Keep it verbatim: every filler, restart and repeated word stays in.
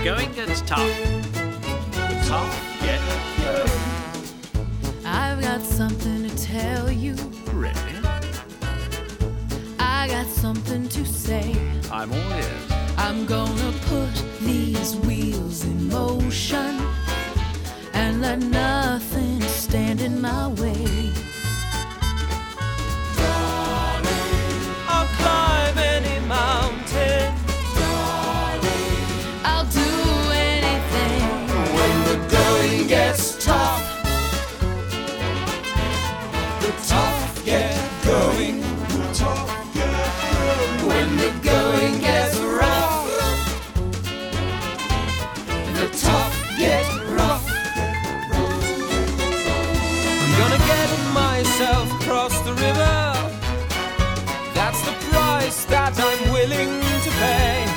the going gets tough, the tough get going. I've got something to tell you. Really? I got something to say. I'm all ears. I'm gonna put these wheels in motion and let nothing stand in my way. Darling, I'll climb any mountain. Darling, I'll do anything when the going gets tough. The tough get going. The tough get going. When the going gets rough. The tough get rough. I'm gonna get myself across the river. That's the price that I'm willing to pay.